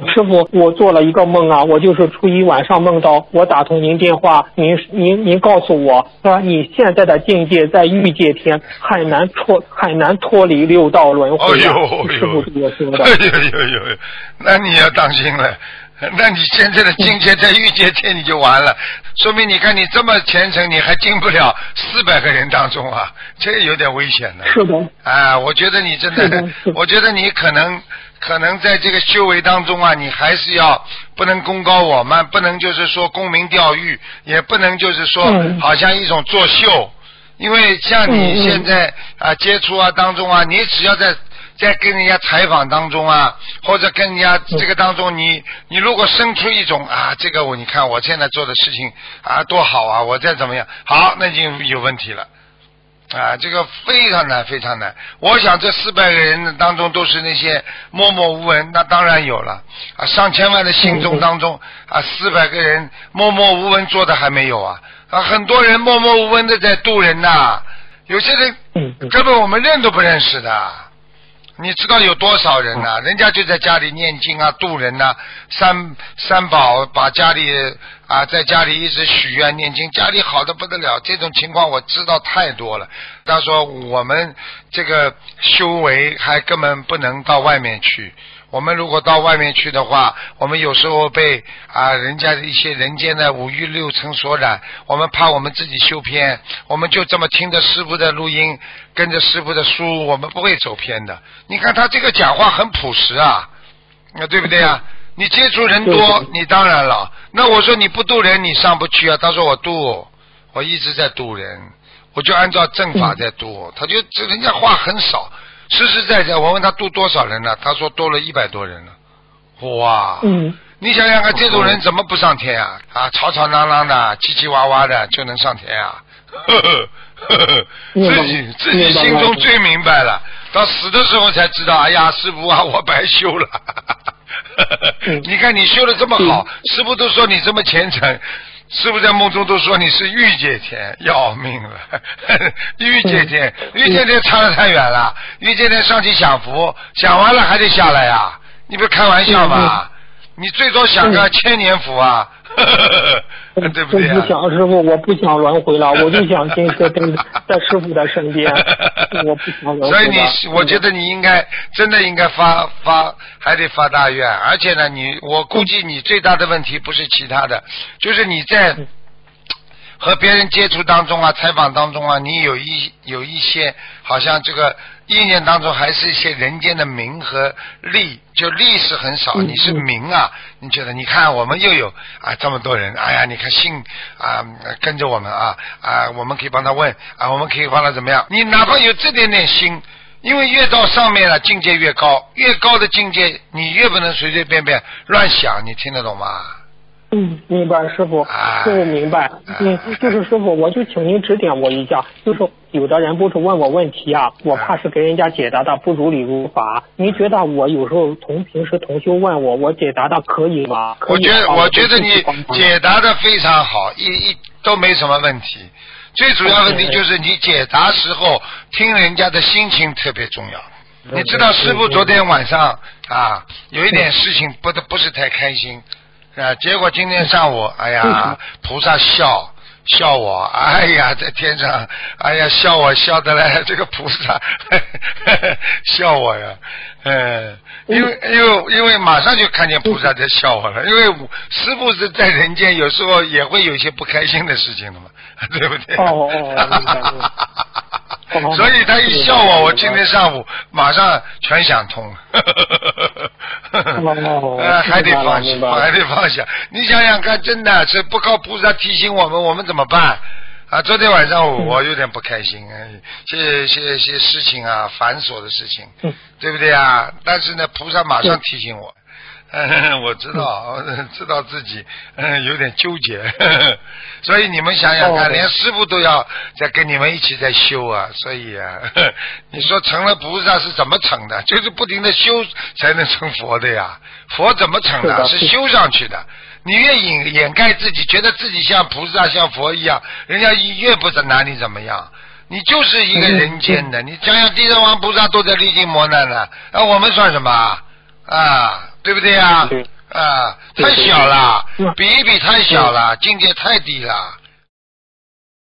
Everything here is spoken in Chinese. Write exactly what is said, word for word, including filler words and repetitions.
师傅，我做了一个梦啊，我就是初一晚上梦到我打通您电话，您您您告诉我说你现在的境界在欲界天，很难脱很难脱离六道轮回。 哎呦， 师傅对我说的。 哎呦呦呦，那你要当心了。那你现在的境界在欲界天你就完了，说明你看你这么虔诚，你还进不了四百个人当中啊，这个有点危险的。 是的。 啊，我觉得你真的，的我觉得你可能可能在这个修为当中啊，你还是要不能功高我慢，不能就是说沽名钓誉，也不能就是说好像一种作秀，因为像你现在啊接触啊当中啊，你只要在。在跟人家采访当中啊，或者跟人家这个当中，你你如果生出一种啊，这个我你看我现在做的事情啊多好啊，我再怎么样好，那就有问题了啊，这个非常难非常难。我想这四百个人当中都是那些默默无闻，那当然有了啊，上千万的信众当中啊，四百个人默默无闻做的还没有啊啊，很多人默默无闻的在度人呐、啊，有些人根本我们认都不认识的。你知道有多少人呢、啊？人家就在家里念经啊，度人呐、啊，三三宝把家里啊，在家里一直许愿念经，家里好的不得了。这种情况我知道太多了。他说我们这个修为还根本不能到外面去。我们如果到外面去的话，我们有时候被啊人家的一些人间的五欲六尘所染，我们怕我们自己修偏，我们就这么听着师父的录音，跟着师父的书，我们不会走偏的。你看他这个讲话很朴实啊，啊对不对啊？你接触人多，你当然了。那我说你不度人，你上不去啊。他说我度，我一直在度人，我就按照正法在度。他就这人家话很少。实实在在，我问他度多少人了，他说多了一百多人了。哇，嗯，你想想看，这种人怎么不上天啊？啊，吵吵嚷嚷的，叽叽哇哇的，就能上天啊？呵呵呵呵，自己自己心中最明白了，到死的时候才知道，哎呀，师父啊，我白修了。你看你修的这么好，师父都说你这么虔诚。师父在梦中都说你是欲界天，要命了！欲界天，欲界天差得太远了。欲界天上去享福，享完了还得下来呀、啊！你不开玩笑吧？你最多享个千年福啊！对不对、啊？ 我不想师傅，我不想轮回了，我就想今生跟在师傅的身边，我不想轮回了。 所以你，我觉得你应该真的应该发发，还得发大愿。而且呢，你我估计你最大的问题不是其他的，就是你在和别人接触当中啊、采访当中啊，你有一有一些好像这个意念当中还是一些人间的名和利，就利是很少，你是名啊，你觉得你看我们又有啊这么多人，哎呀，你看信啊跟着我们啊啊，我们可以帮他问啊，我们可以帮他怎么样？你哪怕有这点点心，因为越到上面了，境界越高，越高的境界你越不能随随便便乱想，你听得懂吗？ 嗯，明白，师傅，师傅明白。嗯，就是师傅，我就请您指点我一下。就是有的人不是问我问题啊，我怕是给人家解答的不如理如法。您觉得我有时候同平时同修问我，我解答的可以吗？可以。 我觉得，我觉得你解答的非常好，一一都没什么问题。最主要问题就是你解答时候听人家的心情特别重要。你知道师父昨天晚上啊有一点事情不不是太开心。啊！结果今天上午，哎呀，菩萨笑笑我，哎呀，在天上，哎呀，笑我笑的嘞，这个菩萨呵呵笑我呀，嗯，因为因为因为马上就看见菩萨在笑我了，因为师父是在人间，有时候也会有一些不开心的事情的嘛，对不对？哦哦哦。所以他一笑我，我今天上午马上全想通了。呃，还得放下，还得放下。你想想看，真的是不靠菩萨提醒我们，我们怎么办？啊，昨天晚上我我有点不开心，些些些事情啊，繁琐的事情，对不对啊？但是呢，菩萨马上提醒我。嗯，我知道，嗯、知道自己嗯有点纠结，呵呵，所以你们想想看，哦、连师父都要在跟你们一起在修啊，所以啊，呵呵你说成了菩萨是怎么成的？就是不停的修才能成佛的呀。佛怎么成的？是修上去的。你越掩掩盖自己，觉得自己像菩萨像佛一样，人家越不拿你怎么样。你就是一个人间的，嗯、你想想地藏王菩萨都在历经磨难了，那我们算什么啊？啊，对不对呀？ 啊，太小了，比一比太小了，境界太低了。